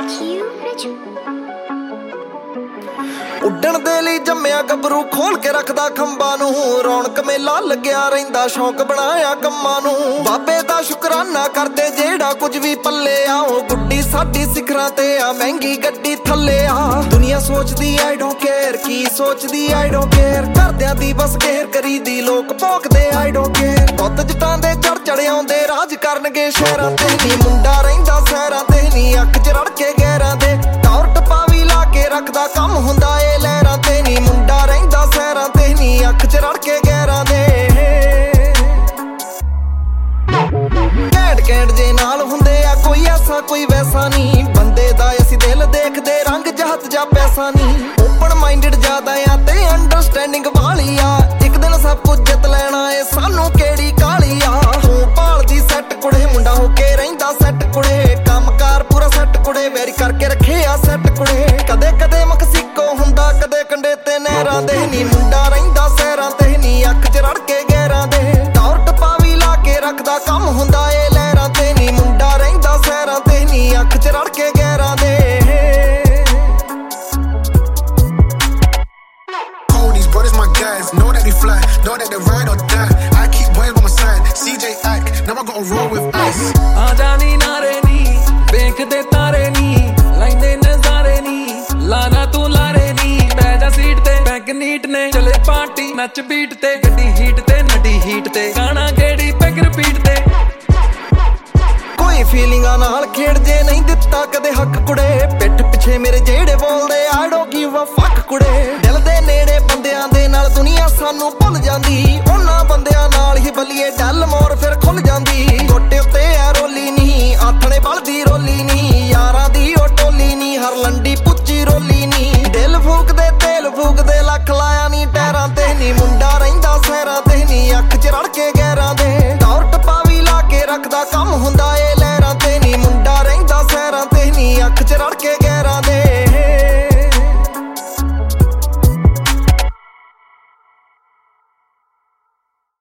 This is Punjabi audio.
ਉੱਡਣ ਦੇ ਲਈ ਜੰਮਿਆ ਗੱਭਰੂ ਖੋਲ ਕੇ ਰੱਖਦਾ ਖੰਭਾਂ ਨੂੰ ਰੌਣਕ ਮੇਲਾ ਲੱਗਿਆ ਰਹਿੰਦਾ ਸ਼ੌਂਕ ਬਣਾਇਆ ਕੰਮਾਂ ਨੂੰ ਬਾਬੇ ਦਾ ਸ਼ੁਕਰਾਨਾ ਕਰਦੇ ਜਿਹੜਾ ਕੁਝ ਵੀ ਪੱਲੇ ਆ ਉਹ ਗੁੱਡੀ ਸਾਡੀ ਸਿਖਰਾਂ ਤੇ ਆ ਮਹਿੰਗੀ ਗੱਡੀ ਥੱਲੇ ਆ ਦੁਨੀਆ ਸੋਚਦੀ ਆਈ ਡੋਂਟ ਕੇਅਰ ਕੀ ਸੋਚਦੀ ਆਈ ਡੋਂਟ ਕੇਅਰ ਘਰਦਿਆਂ ਦੀ ਬਸ ਘੇਰ ਕਰੀਦੀ ਲੋਕ ਭੌਂਕਦੇ ਆਈ ਡੋਂਟ ਕੇਅਰ ਪੁੱਤ ਜਟਾਂ ਦੇ ਚੜ ਆਉਂਦੇ ਰਾਜ ਕਰਨਗੇ ਸ਼ਹਿਰਾਂ ਤੇ ਨੀ ਮੁੰਡਾ ਰਹਿੰਦਾ ਸਹਿਰਾਂ ਤੇ ਨੀ ਅੱਖ ਚ ਰੜ ਕੇ ਗਹਿਰਾਂ ਦੇ ਟੌਰ ਟਪਾ ਵੀ ਲਾ ਕੇ ਰੱਖਦਾ ਕੰਮ ਹੁੰਦਾ ਏ ਲਹਿਰਾਂ ਤੇ ਨੀ ਮੁੰਡਾ ਰਹਿੰਦਾ ਸਹਿਰਾਂ ਤੇ ਨੀ ਅੱਖ ਚ ਰੜ ਕੇ ਗਹਿਰਾਂ ਦੇ ਘੈਂਟ ਜੇ ਨਾਲ ਹੁੰਦੇ ਆ ਕੋਈ ਐਸਾ ਕੋਈ ਵੈਸਾ ਨਹੀਂ ਬੰਦੇ ਦਾ ਅਸੀਂ ਦਿਲ ਦੇਖਦੇ ਰੰਗ ਜਹਤ ਜਾਂ ਪੈਸਾ ਨਹੀਂ ਓਪਨ ਮਾਈਂਡਡ ਜ਼ਿਆਦਾ ਆ ਤੇ ਅੰਡਰਸਟੈਂਡਿੰਗ ਵਾਲੀ ਆ ਇੱਕ ਦਿਨ ਸਭ ਕੁਝ ਜਿੱਤ ਲੈਣਾ ਏ ਸਾਨੂੰ ਕਿਹੜੀ ਕਾਲੀ ਆ ਤੂੰ ਭਾਲਦੀ ਸੈੱਟ ਕੁੜੇ ਮੁੰਡਾ ਹੋ ਕੇ ਰਹਿੰਦਾ ਸੈੱਟ ਕੁੜੇ ਕੰਮਕਾਰ ਪੂਰਾ ਸੈੱਟ ਕੁੜੇ ਵੈਰੀ ਕਰਕੇ ਰੱਖੇ ਆ ਸੈੱਟ ਕੁੜੇ ਕਦੇ ਕਦੇ ਮਕਸੀਕੋ ਹੁੰਦਾ ਕਦੇ ਕੰਡੇ ਤੇ ਨਹਿਰਾਂ ਦੇ ਨੀ ਮੁੰਡਾ ਰਹਿੰਦਾ ਸਹਿਰਾਂ ਤੇ ਨੀ ਅੱਖ ਚ ਰੜ ਕੇ ਗਹਿਰਾਂ ਦੇ ਟੌਰ ਟਪਾ ਵੀ ਲਾ ਕੇ ਰੱਖਦਾ ਕੰਮ ਹੁੰਦਾ ਏ ਲਹਿਰਾਂ ਤੇ ਨੀ ਮੁੰਡਾ ਰਹਿੰਦਾ ਸਹਿਰਾਂ ਤੇ ਨੀ ਅੱਖ ਚ ਰੜ ਕੇ ਗਹਿਰਾਂ ਦੇ Brothers my guys, know that they fly, know that they ride or die. I keep boys by my side, CJ Ack, now I gotta roll with ice. आजानी नारे नी, देखते तारे नी, लाइने नजारे नी, लाना तू लारे नी, बैजा सीट ते, बैंक नीट ने, चले पार्टी, नच बीट ते, गड्डी हीट ते, नडी हीट ते, गाना गेड़ी पैग रिपीट ते। ਕੋਈ ਫੀਲਿੰਗਾਂ ਨਾਲ ਖੇਡ ਜੇ ਨਹੀਂ ਦਿੱਤਾ ਕਦੇ ਹੱਕ ਕੁੜੇ ਪਿੱਠ ਪਿੱਛੇ ਮੇਰੇ ਜਿਹੜੇ ਬੋਲਦੇ I don't give a fuck ਕੁੜੇ ਦਿਲ ਦੇ ਨੇੜੇ ਬੰਦਿਆਂ ਦੇ ਨਾਲ ਦੁਨੀਆ ਸਾਨੂੰ ਭੁੱਲ ਜਾਂਦੀ ਉਹਨਾਂ ਬੰਦਿਆਂ ਨਾਲ ਹੀ ਬੱਲੀਏ ਡੱਲ ਮੋਰ ਫਿਰ ਖੁੱਲ ਜਾਂਦੀ ਗੋਟੇ ਉੱਤੇ ਆ ਰੋਲੀ ਨਹੀਂ ਆਥਣੇ ਬਲਦੀ ਰੋਲੀ ਨਹੀਂ ਯਾਰਾਂ ਦੀ ਉਹ ਟੋਲੀ ਨਹੀਂ ਹਰ ਲੰਡੀ ਪੁੱਚੀ ਰੋਲੀ ਨਹੀਂ ਦਿਲ ਫੂਕਦੇ ਤੇਲ ਫੂਕਦੇ ਲੱਖ ਲਾਇਆ ਨਹੀਂ ਟੈਰਾਂ ਤੇ ਨਹੀਂ ਮੁੰਡਾ ਰਹਿੰਦਾ ਸਹਿਰਾਂ ਤੇ ਨਹੀਂ ਅੱਖ ਚ ਰੜ ਕੇ ਗਹਿਰਾਂ